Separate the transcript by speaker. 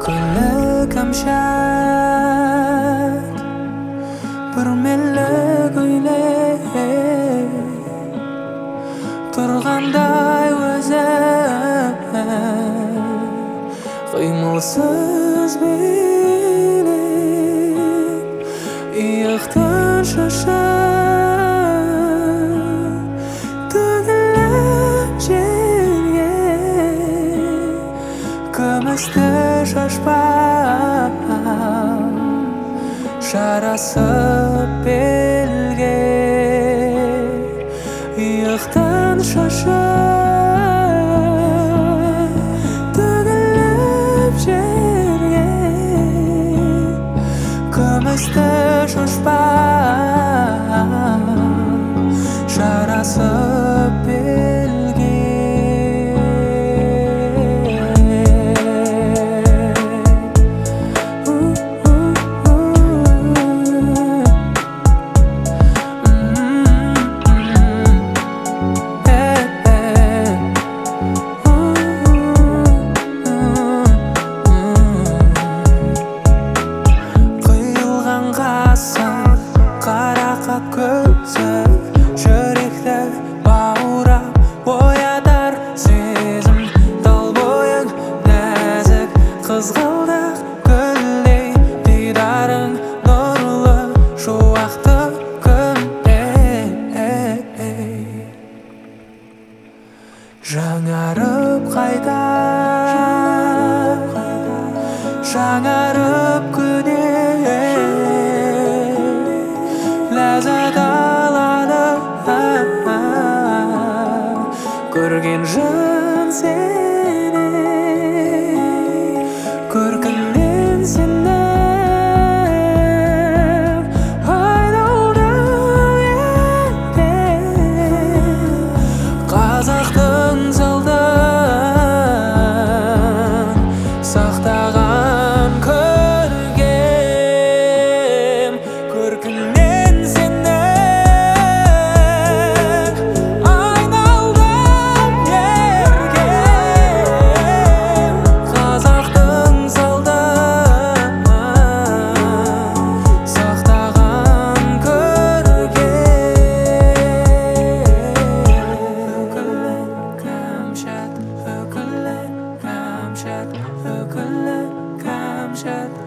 Speaker 1: Öküllü kamşat bir melek öyle turganday özüm kıymılsız bilip iyikten şaşıp tügülüp жерге көмісті шашпап жарасып белге иықтан шашып төгіліп жерге көмісті шашпап жарасып белге қарақат көзі жүректі баурап оятар сезім тал бойың нәзік қызғалдақ гүлдей дидарың нұрлы шуақты күндей жаңарып қайта жаңарып күне ләззат алады көрген жан сені көркіңнен сеніп айналдым елден қазақтың салтын сақтаған көркем көркіңнен Öküllü kamşat